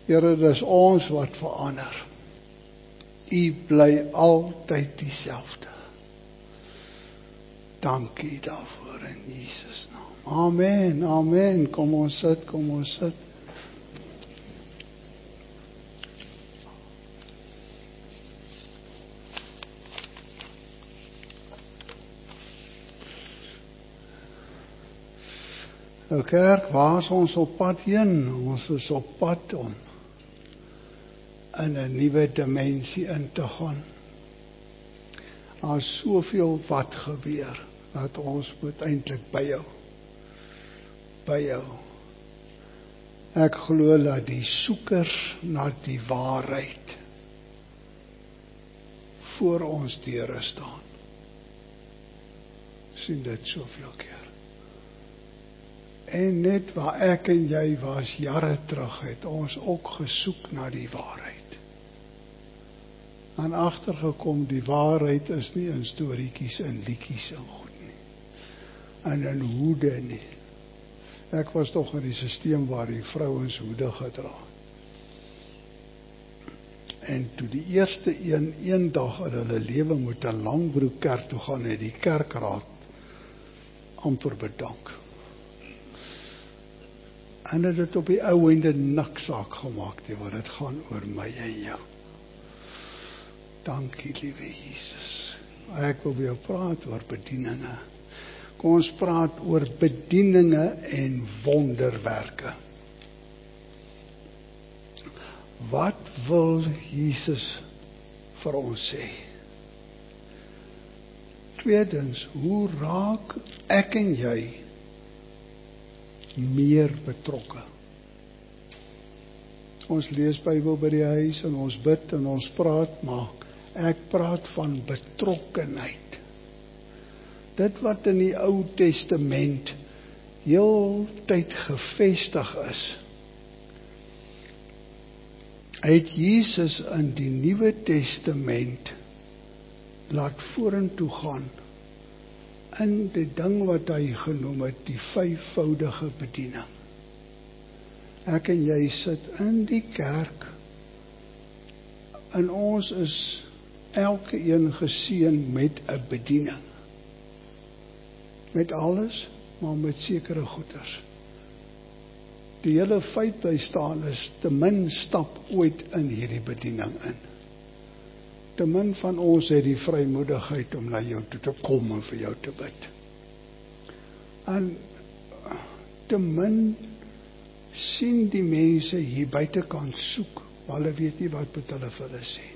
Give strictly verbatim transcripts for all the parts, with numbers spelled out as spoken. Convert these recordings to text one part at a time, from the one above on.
Here, dis ons wat verander. U bly altyd dieselfde. Dankie daarvoor in Jesus naam. Amen, amen. Kom ons sit, kom ons sit. Nou kerk, waar is ons op pad heen? Ons is op pad om in 'n nuwe dimensie in te gaan. Daar is soveel wat gebeur, dat ons moet eintlik byhou. Byhou. Ek glo dat die soekers na die waarheid voor ons deure staan. Sien dit soveel keer. En net waar ek en jy was jare terug, het ons ook gesoek na die waarheid. En agtergekom, die waarheid is nie in storieetjies en liedjies en goed nie. En in hoede nie. Ek was toch in die systeem waar die vrouens hoede gedra. En toe die eerste een, een dag in hulle lewe moet 'n langbroek kerk toe gaan, het die kerkraad amper bedank. En het het op die ou einde niksaak gemaak, die wat het gaan oor my en jou. Dankie, liewe Jesus. Ek wil by jou praat oor bedieninge. Kom ons praat oor bedieninge en wonderwerke. Wat wil Jesus vir ons sê? Tweedens, hoe raak ek en jy meer betrokke? Ons lees Bybel by die huis en ons bid en ons praat, maar ek praat van betrokkenheid. Dit wat in die Ou Testament heeltyd gevestig is, het Jesus in die Nuwe Testament laat vorentoe gaan in die ding wat hy genoem het, die vyfvoudige bediening. Ek en jy sit in die kerk en ons is elke een geseën met 'n bediening. Met alles, maar met sekere goeders. Die hele feit by staan is, te min stap ooit in hierdie bediening in. Te min van ons het die vrymoedigheid om na jou toe te kom en vir jou te bid. En te min sien die mense hier buitekant soek, maar hulle weet nie wat met hulle vir hulle sê.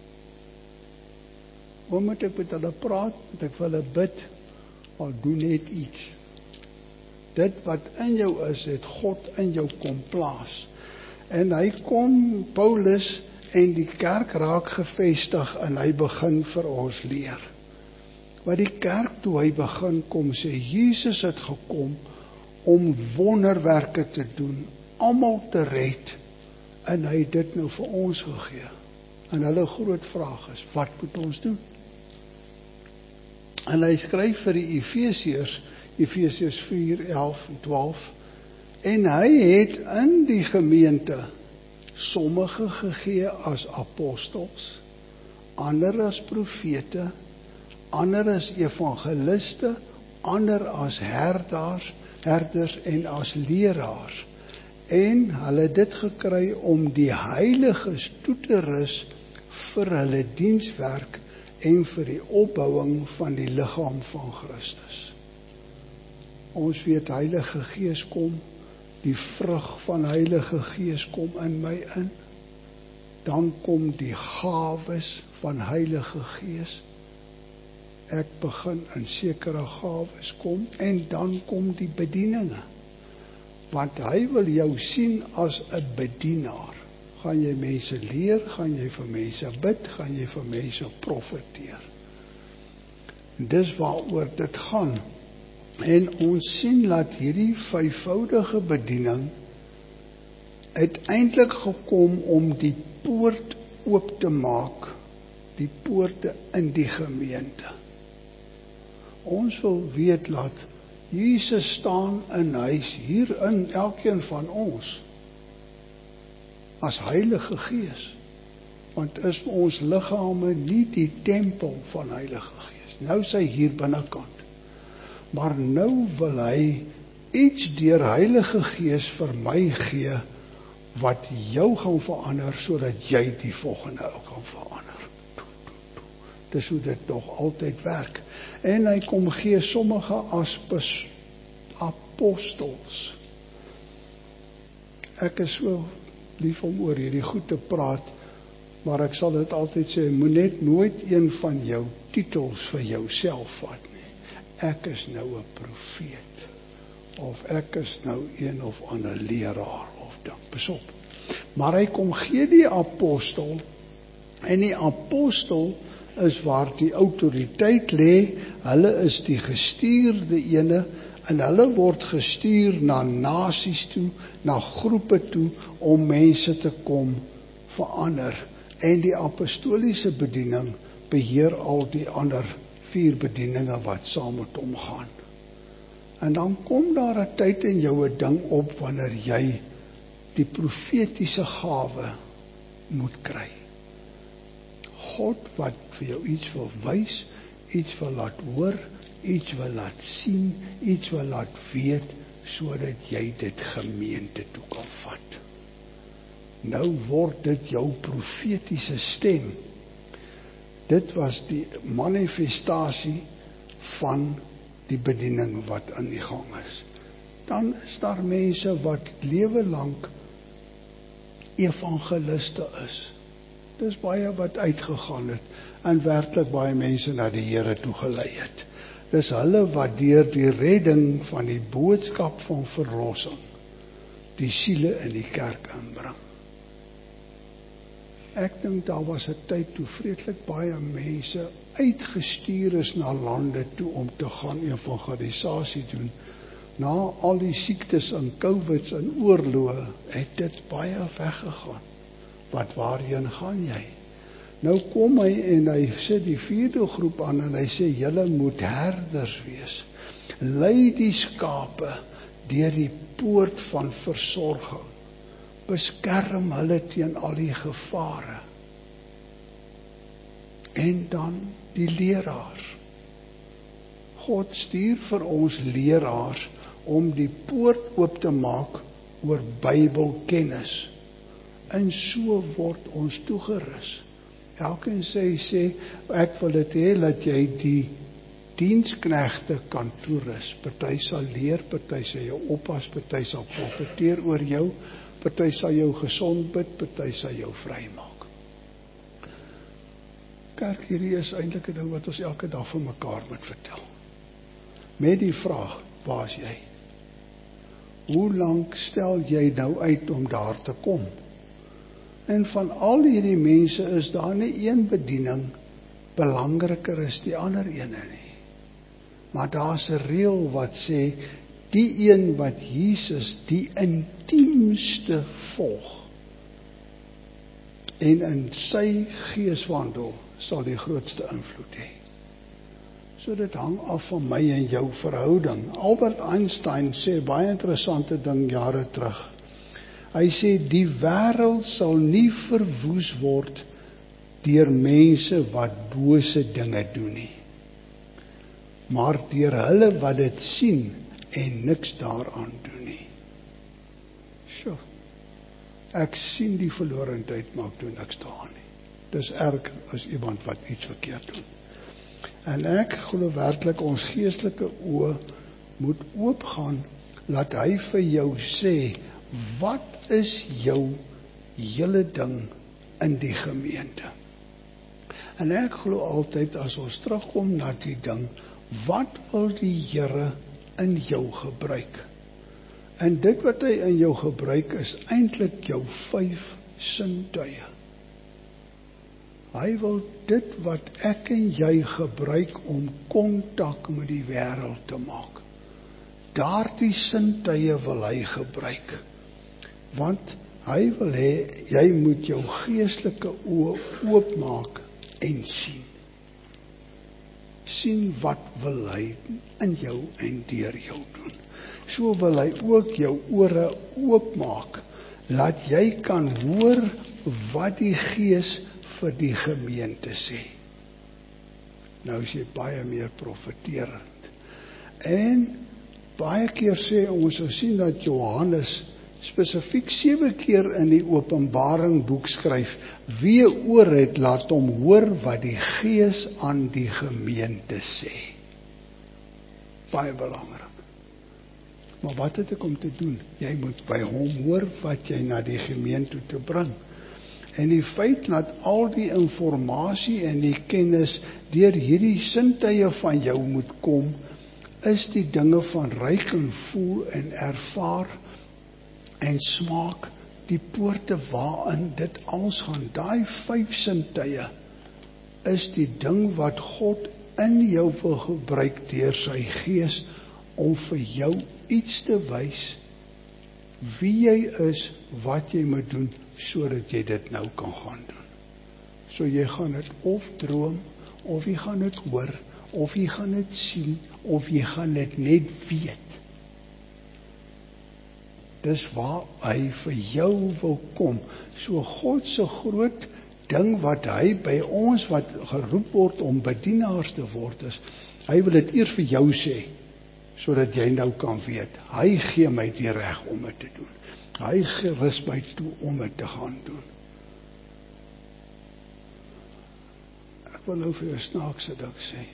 Hoe moet ek met hulle praat? Moet ek vir hulle bid? Al doen net iets. Dit wat in jou is, het God in jou kom plaas. En hy kom, Paulus, en die kerk raak gevestig en hy begin vir ons leer. Wat die kerk toe hy begin kom sê, Jesus het gekom om wonderwerke te doen, almal te red, en hy het dit nou vir ons gegee. En hulle groot vraag is, wat moet ons doen? En hy skryf vir die Efesiërs, Efesiërs vier, elf en twaalf, en hy het in die gemeente sommige gegee as apostels, ander as profete, ander as evangeliste, ander as herders, herders en as leraars. En hulle het dit gekry om die heiliges toe te rus vir hulle dienswerk en vir die opbouing van die liggaam van Christus. Ons weet Heilige Gees kom, die vrug van Heilige Gees kom in my in, dan kom die gawes van Heilige Gees, ek begin in sekere gawes kom, en dan kom die bedieninge, want hy wil jou sien as 'n bedienaar. Gaan jy mense leer, gaan jy vir mense bid, gaan jy vir mense profeteer. En dis waaroor dit gaan. En ons sien dat hierdie vyfvoudige bediening uiteindelik gekom om die poort oop te maak, die poorte in die gemeente. Ons wil weet dat Jesus staan in huis, hier in elkeen van ons. as Heilige Gees. Want is ons liggame nie die tempel van Heilige Gees? Nou is hy hier binnekant. Maar nou wil hy iets deur Heilige Gees vir my gee, wat jou gaan verander, sodat jy die volgende ook gaan verander. Dis hoe dit nog altyd werk. En hy kom gee sommige as apostels. Ek is so lief om oor hierdie goed te praat, maar ek sal dit altyd sê, moet net nooit een van jou titels vir jouself vat nie. Ek is nou 'n profeet, of ek is nou een of ander leraar, of dan, pas op. Maar hy kom gee die apostel, en die apostel is waar die autoriteit lê, hulle is die gestuurde ene, en hulle word gestuur na nasies toe, na groepe toe, om mense te kom verander. En die apostoliese bediening beheer al die ander vier bedieninge wat saam met hom gaan. En dan kom daar 'n tyd in jou 'n ding op, wanneer jy die profetiese gawe moet kry. God wat vir jou iets wil wys, iets wil laat hoor, iets wil laat sien, iets wil laat weet, sodat jy dit gemeente toe kan vat. Nou word dit jou profetiese stem. Dit was die manifestasie van die bediening wat aan die gang is. Dan is daar mense wat lewe lank evangeliste is. Dis baie wat uitgegaan het, en werklik baie mense na die Here toe gelei het. Dis hulle wat deur die redding van die boodskap van verlossing die siele in die kerk inbring. Ek dink daar was 'n tyd toe vreeslik baie mense uitgestuur is na lande toe om te gaan evangelisasie doen. Na al die siektes en covids en oorloë het dit baie weggegaan. Wat waarheen gaan jy? Nou kom hy en hy sit die vierde groep aan en hy sê, julle moet herders wees. Lei die skape deur die poort van versorging. Beskerm hulle teen al die gevare. En dan die leraars. God stuur vir ons leraars om die poort oop te maak oor Bybelkennis. En so word ons toegerus. Elkeen sê, sê, ek wil dit hê, dat jy die diensknegte kan toerus. Party sal leer, party sal jou oppas, party sal profeteer oor jou, party sal jou gesond bid, party sal jou vry maak. Kerk, hierdie is eintlik 'n ding wat ons elke dag vir mekaar moet vertel. Met die vraag, waar is jy? Hoe lank stel jy nou uit om daar te kom? En van al hierdie mense is daar nie een bediening belangriker as die ander ene nie. Maar daar's 'n reël wat sê, die een wat Jesus die intiemste volg en in sy gees wandel, sal die grootste invloed hê. So dit hang af van my en jou verhouding. Albert Einstein sê baie interessante ding jare terug. Hy sê, die wêreld sal nie verwoes word deur mense wat bose dinge doen nie, maar deur hulle wat dit sien en niks daaraan doen nie. Sjoe, ek sien die verlorendheid, maar ek doen niks daaraan nie. Dis erg as iemand wat iets verkeerd doen. En ek glo werklik ons geestelike oë moet oopgaan, laat hy vir jou sê, wat is jou hele ding in die gemeente? En ek glo altyd, as ons terugkom na die ding, wat wil die Here in jou gebruik? En dit wat hy in jou gebruik is eintlik jou vyf sintuie. Hy wil dit wat ek en jy gebruik om kontak met die wêreld te maak. Daardie sintuie wil hy gebruik. Want hy wil hê, jy moet jou geestelike oë oopmaak en sien. Sien wat wil hy in jou en deur jou doen. So wil hy ook jou ore oopmaak laat jy kan hoor wat die Gees vir die gemeente sê. Nou is jy baie meer profeterend. En baie keer sê ons, ons sien dat Johannes spesifiek sewe keer in die Openbaring boek skryf, wie oor het, laat hom hoor wat die Gees aan die gemeente sê. Baie belangrik. Maar wat het ek om te doen? Jy moet by hom hoor wat jy na die gemeente toe bring. En die feit dat al die informasie en die kennis deur hierdie sintuie van jou moet kom, is die dinge van ryk en voel en ervaar en smaak, die poorte waarin dit alles gaan. Daai vyf sintuie is die ding wat God in jou wil gebruik deur sy Gees om vir jou iets te wys, wie jy is, wat jy moet doen, sodat jy dit nou kan gaan doen. So jy gaan dit of droom, of jy gaan dit hoor, of jy gaan dit sien, of jy gaan dit net weet. Dis waar hy vir jou wil kom. So God se groot ding wat hy by ons wat geroep word om bedienaars te word is, hy wil dit eers vir jou sê, sodat jy nou kan weet, hy gee my die reg om dit te doen. Hy gerus my toe om dit te gaan doen. Ek wil nou vir jou snaakse ding sê.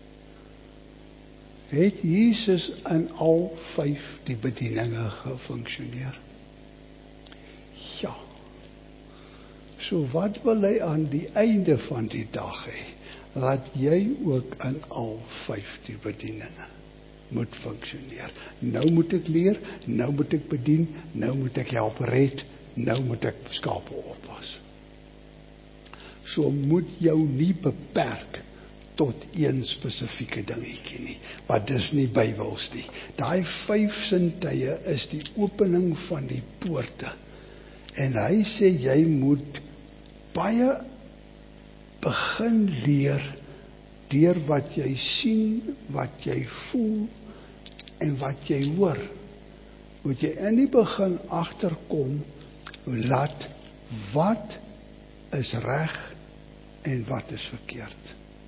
Het Jesus in al vyf die bedieninge gefunksioneer? Ja. So wat wil hy aan die einde van die dag hê? Laat jy ook in al vyf die bedieninge moet functioneer. Nou moet ek leer, nou moet ek bedien, nou moet ek help red, nou moet ek skape oppas. So moet jou nie beperk tot een spesifieke dingetjie nie, wat dis nie Bybels nie. Daai vyf sintuie is die opening van die poorte. En hy sê jy moet baie begin leer deur wat jy sien, wat jy voel en wat jy hoor. Moet jy in die begin agterkom, laat wat is reg en wat is verkeerd.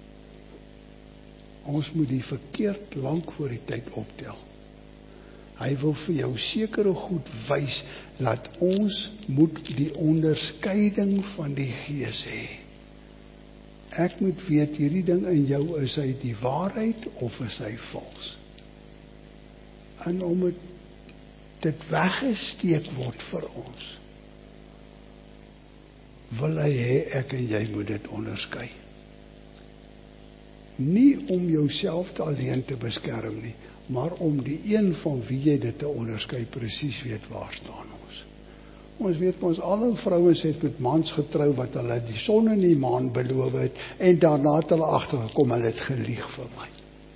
Ons moet die verkeerd lank voor die tyd optel. Hy wil vir jou sekere goed wys, laat ons moet die onderskeiding van die Gees hê. Ek moet weet, hierdie ding in jou, is hy die waarheid of is hy vals? En om het, dit weggesteek word vir ons, wil hy hê, ek en jy moet dit onderskei. Nie om jouself te alleen te beskerm nie, maar om die een van wie jy dit te onderskei, presies weet waar staan ons. Ons weet, ons alle vrouens het met mans getrou wat hulle die son en die maan beloof het, en daarna het hulle agtergekom, hulle het gelieg vir my.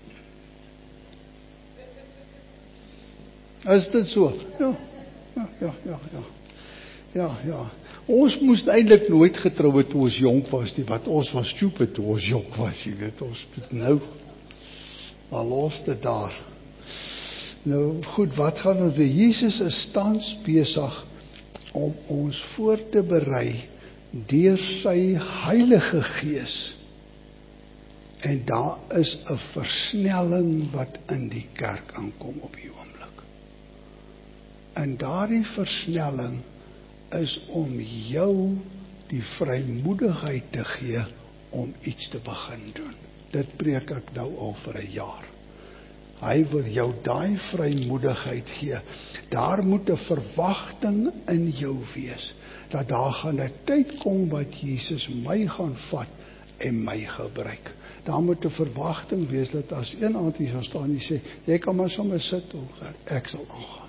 Is dit so? Ja, ja, ja, ja, ja. Ja, ja. Ons moes eintlik nooit getrou het toe ons jonk was nie, want ons was stupid toe ons jonk was, jy weet, ons moet nou, maar los dit daar. Nou goed, wat gaan ons weer? Jesus is tans besig om ons voor te berei deur sy Heilige Gees. En daar is 'n versnelling wat in die kerk aankom op die oomblik. En daardie versnelling is om jou die vrymoedigheid te gee om iets te begin doen. Dit preek ek nou al vir 'n jaar. Hy wil jou daai vrymoedigheid gee. Daar moet 'n verwagting in jou wees, dat daar gaan 'n tyd kom wat Jesus my gaan vat en my gebruik. Daar moet 'n verwagting wees, dat as een aand hier sal staan en sê, jy kan maar sommer sit, ek sal aangaan.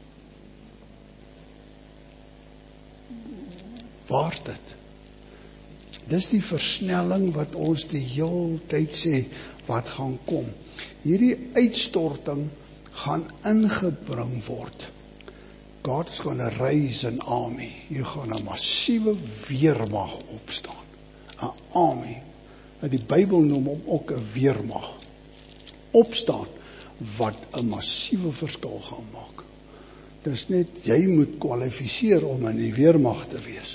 Waar dit? Dis die versnelling wat ons die hele tyd sê, wat gaan kom. Hierdie uitstorting gaan ingebring word. God is gonna raise an army. Hier gaan 'n massiewe weermag opstaan. 'n Army. Die Bybel noem hom ook 'n weermag. Opstaan, wat 'n massiewe verskil gaan maak. Dis net, jy moet kwalifiseer om in die weermag te wees.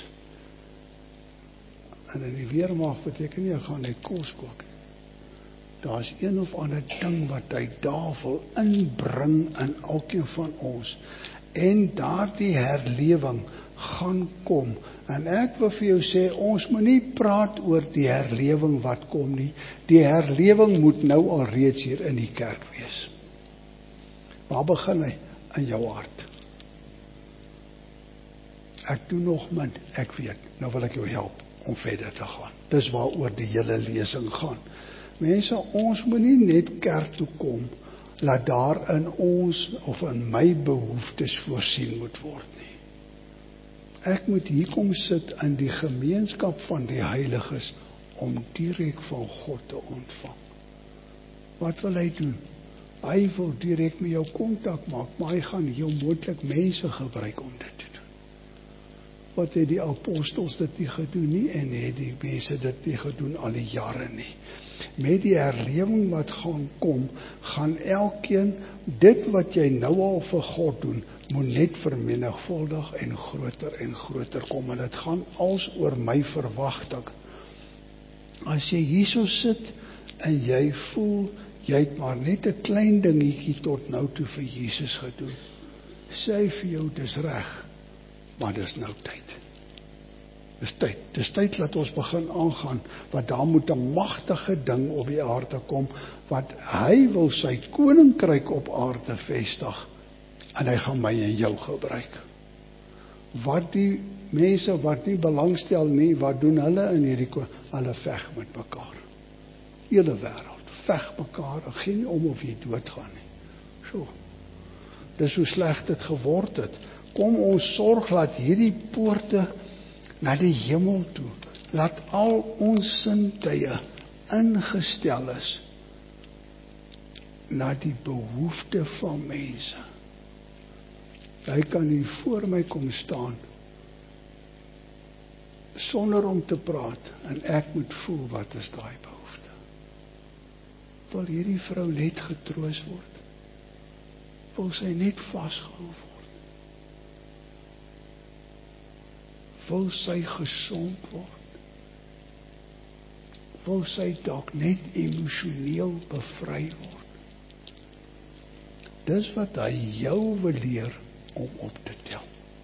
En in die weermag beteken nie, ek gaan net kos kook. Daar is een of ander ding wat hy daar wil inbring in elkeen van ons. En daardie herlewing gaan kom. En ek wil vir jou sê, ons moet nie praat oor die herlewing wat kom nie. Die herlewing moet nou al reeds hier in die kerk wees. Waar begin hy? In jou hart. Ek doen nog min, ek weet, nou wil ek jou help om verder te gaan. Dis waaroor die hele lesing gaan. Mense, ons moet nie net kerk toe kom, laat daar in ons of in my behoeftes voorsien moet word nie. Ek moet hier kom sit in die gemeenskap van die heiliges om direk van God te ontvang. Wat wil hy doen? Hy wil direk met jou kontak maak, maar hy gaan heel moontlik mense gebruik om dit te doen. Wat het die apostels dit nie gedoen nie, en het die mense dit nie gedoen al die jare nie. Met die herlewing wat gaan kom, gaan elkeen, dit wat jy nou al vir God doen, moet net vermenigvuldig en groter en groter kom, en dit gaan als oor my verwagting. As jy hierso sit, en jy voel, jy het maar net 'n klein dingetjie tot nou toe vir Jesus gedoen, sê vir jou, dis reg, maar dis nou tyd. Dis tyd, dis tyd laat ons begin aangaan, want daar moet 'n magtige ding op die aarde kom, wat hy wil sy koninkryk op aarde vestig, en hy gaan my en jou gebruik. Wat die mense wat nie belangstel nie, wat doen hulle in hierdie ko- hulle veg met mekaar. Hele wêreld, veg mekaar, en geen nie om of jy doodgaan nie. So, dis hoe sleg dit geword het. Kom ons sorg, laat hierdie poorte na die hemel toe, laat al ons sintuie ingestel is na die behoefte van mense. Hy kan hier voor my kom staan sonder om te praat, en ek moet voel, wat is daai behoefte? Wil hierdie vrou net getroos word? Wil sy net vasgehou word? Wil sy gesond word? Wil sy dalk net emosioneel bevry word? Dis wat hy jou wil leer om op te tel.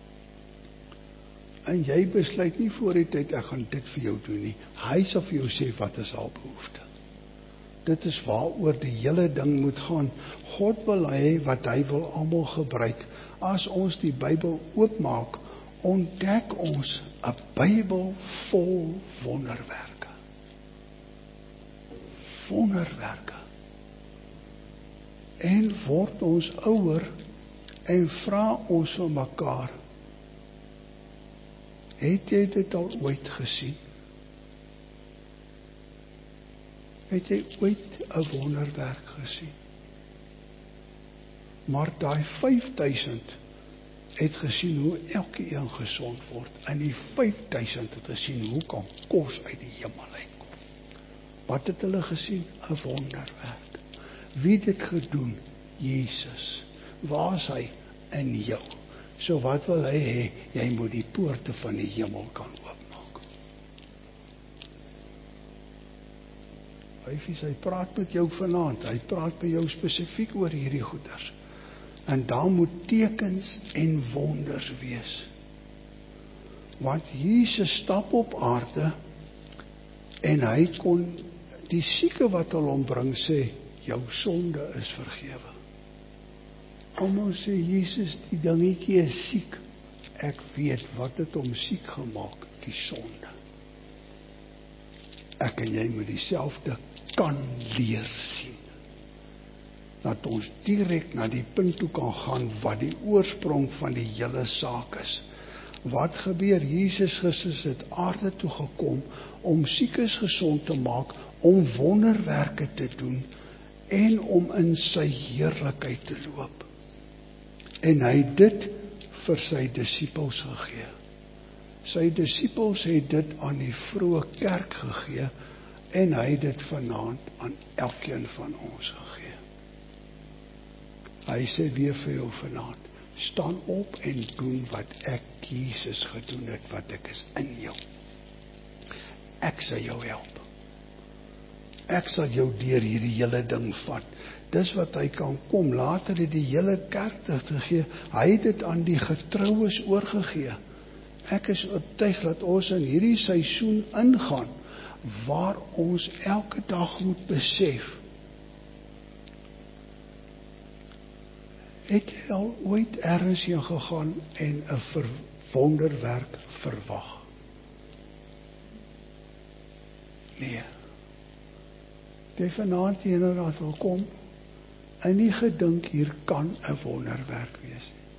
En jy besluit nie voor die tyd, ek gaan dit vir jou doen nie. Hy sal vir jou sê, wat is haar behoefte? Dit is waaroor die hele ding moet gaan. God wil hê wat hy wil almal gebruik. As ons die Bybel oopmaak, ontdek ons 'n Bybel vol wonderwerke. Wonderwerke. En word ons ouer en vra ons vir mekaar, het jy dit al ooit gesien? Het jy ooit 'n wonderwerk gesien? Maar daai vyf duisend het gesien hoe elke een gesond word, en die vyf duisend het gesien hoe kan kos uit die hemel uitkom. Wat het hulle gesien? 'n Wonderwerk. Wie het dit gedoen? Jesus. Waar is hy? In jou. So wat wil hy hê? Jy moet die poorte van die hemel kan oopmaak. Wyfies, hy praat met jou vanaand, hy praat met jou spesifiek oor hierdie goeders. En daar moet tekens en wonders wees. Want Jesus stap op aarde, en hy kon die sieke wat hulle ombring sê, jou sonde is vergewe. Almal sê, Jesus, die dingetjie is siek. Ek weet wat het hom siek gemaak, die sonde. Ek en jy moet dieselfde kan leer sien. Dat ons direk na die punt toe kan gaan, wat die oorsprong van die hele saak is. Wat gebeur? Jesus Christus het aarde toe gekom, om siekes gesond te maak, om wonderwerke te doen, en om in sy heerlikheid te loop. En hy het dit vir sy disippels gegee. Sy disippels het dit aan die vroeë kerk gegee, en hy het dit vanaand aan elkeen van ons gegee. Hy sê weer vir jou vanaand, staan op en doen wat ek Jesus gedoen het, wat ek is in jou. Ek sal jou help. Ek sal jou deur hierdie hele ding vat. Dis wat hy kan kom. Later het die hele kerk dit gegee. Hy het dit aan die getroues oorgegee. Ek is oortuig dat ons in hierdie seisoen ingaan, waar ons elke dag moet besef, het jy al ooit ergens heen gegaan en 'n wonderwerk verwag? Nee. Jy vanaand hier en daar wil kom, en nie gedink hier kan 'n wonderwerk wees nie.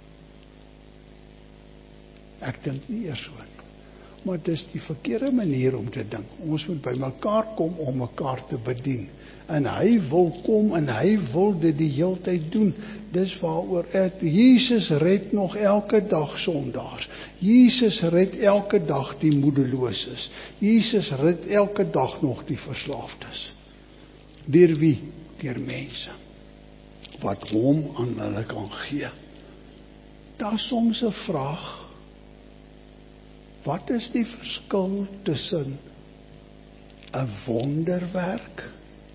Ek dink nie eers so nie. Maar dis die verkeerde manier om te dink. Ons moet by mekaar kom om mekaar te bedien. En hy wil kom en hy wil dit die hele tyd doen. Dis waaroor ek, Jesus red nog elke dag sondaars. Jesus red elke dag die moedeloses. Jesus red elke dag nog die verslaafdes. Deur wie? Deur mense wat hom aan hulle kan gee. Daar is soms 'n vraag: wat is die verskil tussen 'n wonderwerk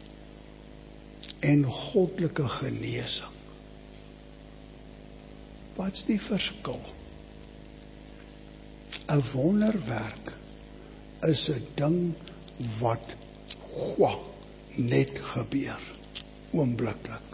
en goddelike genesing? Wat is die verskil? 'n Wonderwerk is 'n ding wat gwa, net gebeur, oombliklik.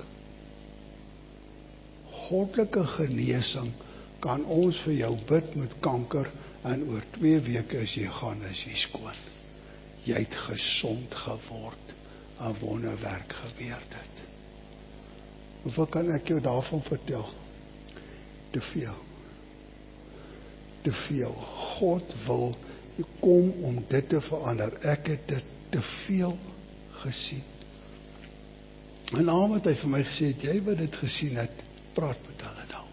Goddelike genesing kan ons vir jou bid met kanker, en oor twee weke as jy gaan, is jy skoon. Jy het gesond geword. 'n Wonderwerk gebeur dit. Hoeveel kan ek jou daarvan vertel? Te veel. Te veel. God wil kom om dit te verander. Ek het dit te veel gesien. En al wat hy vir my gesê het, jy wat dit gesien het, praat met hulle daaroor.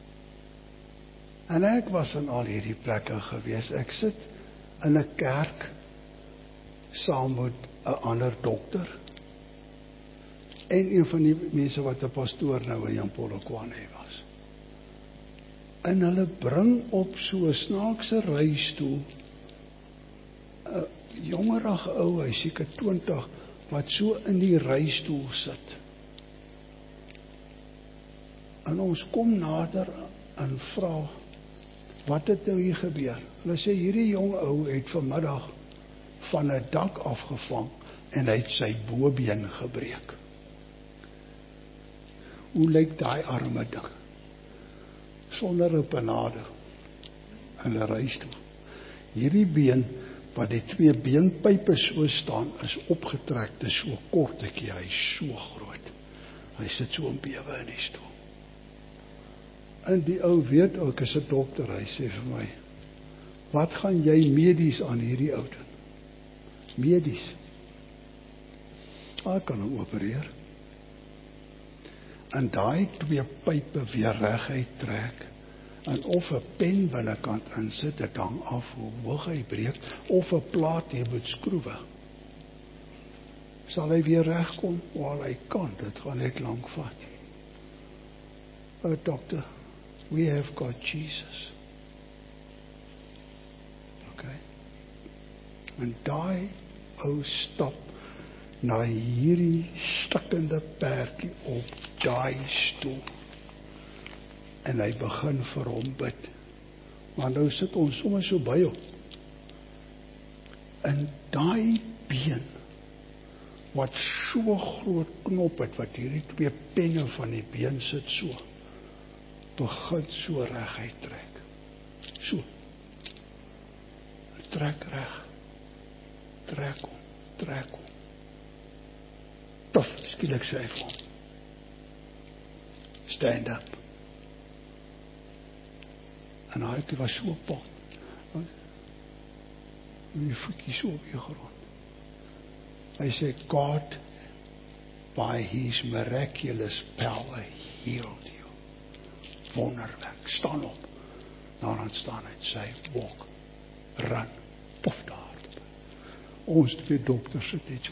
En ek was in al hierdie plekke gewees. Ek sit in 'n kerk saam met 'n ander dokter en een van die mense wat 'n pastoor nou in Jan Polokwane was. En hulle bring op so 'n snaakse reistoel 'n jongerige ou, hy seker twintig, wat so in die reistoel sit. En ons kom nader en vra, wat het nou hier gebeur? Hulle sê, hierdie jong ou het vanmiddag van 'n dak afgevang en hy het sy bobeen gebreek. Hoe lyk daai arme ding? Sonder 'n panade in 'n reistoel. Hierdie been, wat die twee beenpype so staan, is opgetrek, dit is so kortetjie, hy is so groot. Hy sit so in bewe in die stoel. En die ou weet ook, is 'n dokter, hy sê vir my, wat gaan jy medies aan hierdie ou doen? Medies. Ek kan hom opereer. En daai twee pype weer reguit trek, en of 'n pen binnekant insit, dit hang af hoe hoog hy breek, of 'n plaat hier met skroewe. Sal hy weer regkom? Wel, hy kan, dit gaan net lank vat. O, dokter, we have got Jesus. Okay. En daai ou stap na hierdie stikkende perdjie op daai stoel. En hy begin vir hom bid. Maar nou sit ons sommer so by hom. En daai been, wat so groot knop het, wat hierdie twee penne van die been sit so, begin so reguit trek. So. Trek reg. Trek hom, trek hom. Tof, skielik sê hy vir hom, stand up. En hy was so pad. En die voetjie so op die grond. Hy sê, God, by his miraculous power, healed you. Wonderwerk, staan op. Nou dan staan hy, sê, walk, run, pof daar. Ons twee dokters sit net so.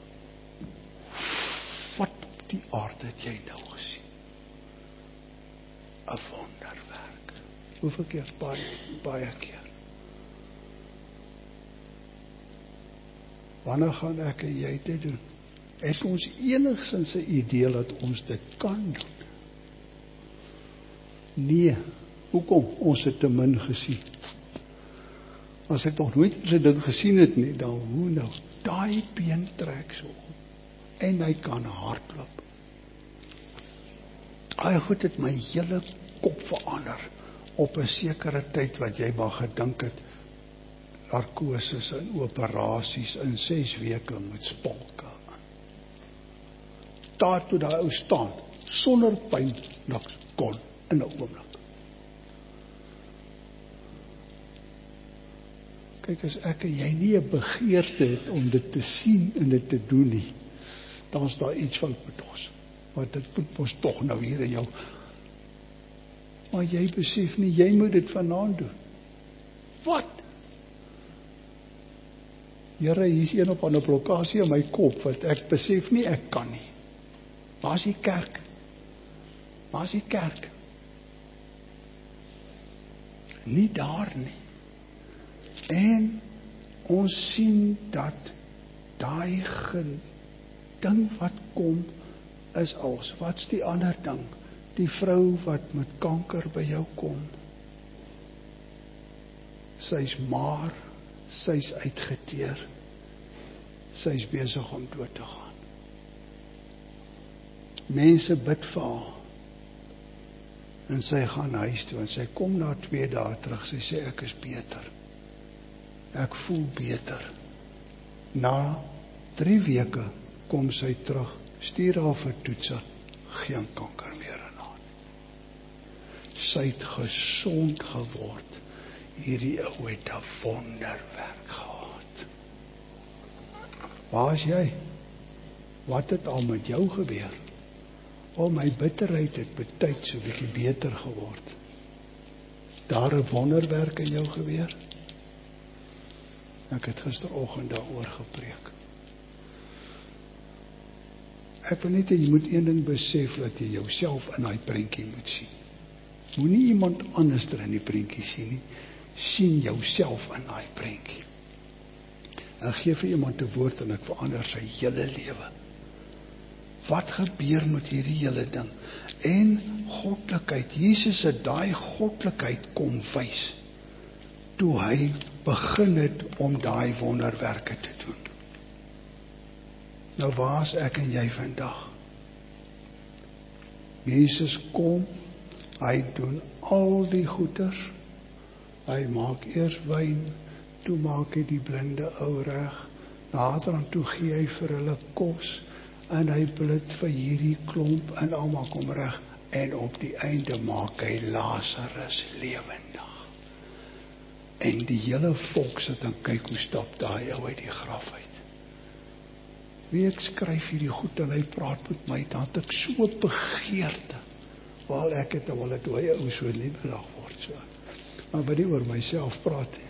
Wat op die aarde het jy nou gesien? 'n wonderwerk. Hoeveel keer? Baie, baie keer. Wanneer gaan ek en jy dit doen? Het ons enigstens 'n idee dat ons dit kan doen? Nee. Hoekom? Ons het te min gesien. As ek nog nooit so 'n ding gesien het nie, dan hoe nou? Daai been trek so op. En hy kan hardloop. Daai goed het my hele kop verander op 'n sekere tyd wat jy maar gedink het narkoses en operasies in ses weke moet spalke. Daar toe daai ou staan, sonder pyn, niks kon in 'n oomblik. Kyk, as ek en jy nie 'n begeerte het om dit te sien en dit te doen nie, dan is daar iets fout met ons. Want dit moet ons tog nou hier in jou. Maar jy besef nie, jy moet dit vanaand doen. Wat? Here, hier is een op 'n blokkade in my kop, wat ek besef nie ek kan nie. Waar is die kerk? Waar is die kerk? Nie daar nie. En ons sien dat daai ding wat kom is als. Wat's die ander ding? Die vrou wat met kanker by jou kom. Sy's maar, sy's uitgeteer. Sy's besig om dood te gaan. Mense bid vir haar. En sy gaan huis toe en sy kom na twee dae terug. Sy sê ek is beter. Ek voel beter. Na drie weke kom sy terug, stuur haar vir toetse, geen kanker meer in haar. Sy het gesond geword. Hierdie ou het 'n wonderwerk gehad. Waar is jy? Wat het al met jou gebeur? Al my bitterheid het betyd so 'n bietjie beter geword. Daar 'n wonderwerk in jou gebeur? Ek het gisteroggend daaroor gepreek. Ek wil net hê jy moet een ding besef, dat jy jouself in daai prentjie moet sien. Moenie iemand anders in die prentjie sien nie. Sien jouself in daai prentjie. Ek gee vir iemand 'n woord en ek verander sy hele lewe. Wat gebeur met hierdie hele ding? En goddelikheid, Jesus het daai goddelikheid kom wys toe hy begin het om daai wonderwerke te doen. Nou waar is ek en jy vandag? Jesus kom, hy doen al die goeders. Hy maak eers wyn, toe maak hy die blinde ou reg, nader aan toe gee hy vir hulle kos, en hy bid vir hierdie klomp, en almal kom reg, en op die einde maak hy Lazarus lewendig. En die hele volk sit en kyk hoe stap daai ou uit die graf uit. Wie ek skryf hierdie goed en hy praat met my, dan het ek so begeerte, waar ek het al het hoe hy ou so liebelag word so. Maar wat nie oor myself praat nie.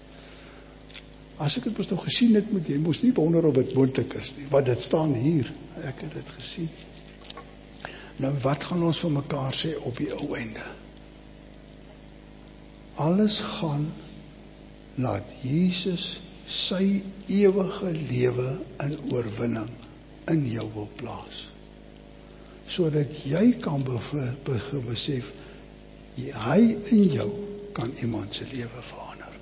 As ek het mos nog gesien het met jy, moes nie wonder of dit moontlik is nie, want dit staan hier, ek het dit gesien. Nou wat gaan ons vir mekaar sê op die ou einde? Alles gaan laat Jesus sy ewige lewe in oorwinning in jou wil plaas. Sodat jy kan besef, hy in jou kan iemand se lewe verander.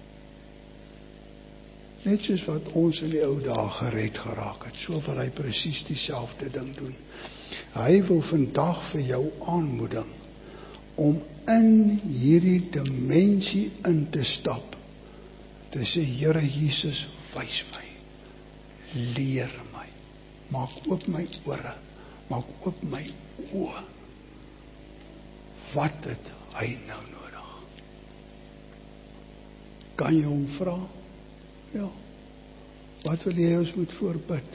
Net soos wat ons in die ou dae gered geraak het, so wil hy presies dieselfde ding doen. Hy wil vandag vir jou aanmoedig om in hierdie dimensie in te stap, te sê, Here Jesus, wys my, leer my, maak oop my ore, maak oop my oë. Wat het hy nou nodig? Kan jy hom vra? Ja. Wat wil jy ons moet voorbid?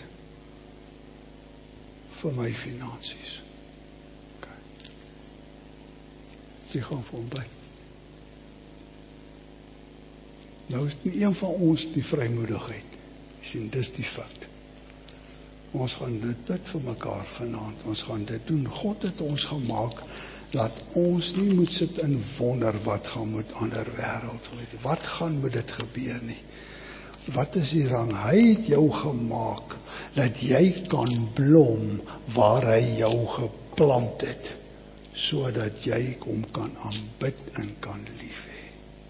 Vir my finansies. Okay. Jy gaan vir hom bid. Nou is nie een van ons die vrymoedigheid. Sien, dis die fout. Ons gaan dit bid vir mekaar vanaand. Ons gaan dit doen. God het ons gemaak Laat ons nie moet sit en wonder wat gaan met ander wêreld. Wat gaan met dit gebeur nie? Wat is die rang? Hy het jou gemaak, dat jy kan blom waar hy jou geplant het, sodat jy hom kan aanbid en kan lief hê.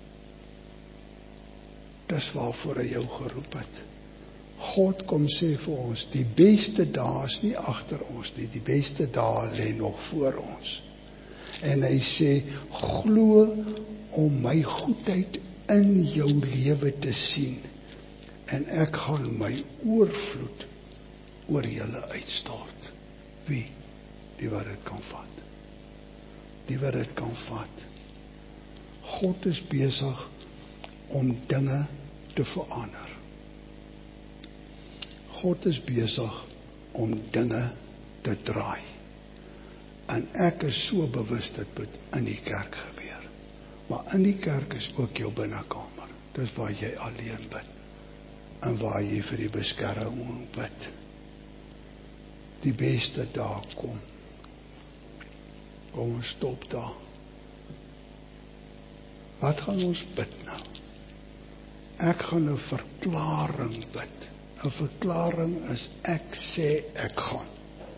Dis waarvoor hy jou geroep het. God kom sê vir ons, die beste dae is nie agter ons nie, die beste dae lê nog voor ons. En hy sê, glo om my goedheid in jou lewe te sien, en ek gaan my oorvloed oor julle uitstort. Wie? Die wat dit kan vat. Die wat dit kan vat. God is besig om dinge te verander. God is besig om dinge te draai. En ek is so bewus dit moet in die kerk gebeur. Maar in die kerk is ook jou binnekamer. Dis waar jy alleen bid. En waar jy vir die beskerming bid. Die beste dae kom. Kom ons stop daar. Wat gaan ons bid nou? Ek gaan 'n verklaring bid. 'n Verklaring is ek sê ek gaan.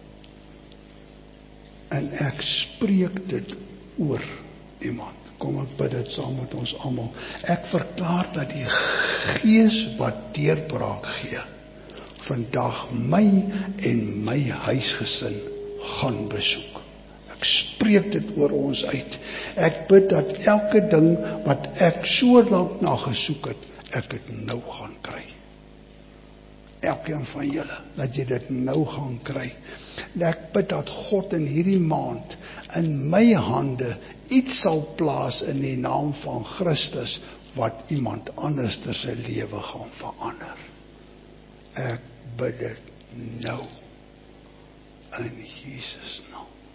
En ek spreek dit oor iemand. Kom ek bid dit saam met ons almal. Ek verklaar dat die Gees wat deurbraak gee, vandag my en my huisgesin gaan besoek. Ek spreek dit oor ons uit. Ek bid dat elke ding wat ek so lank na gesoek het, ek dit nou gaan kry. Elkeen van julle, dat jy dit nou gaan kry. Ek bid dat God in hierdie maand in my hande iets sal plaas in die naam van Christus, wat iemand anders se lewe gaan verander. Ek bid dit nou in Jesus naam.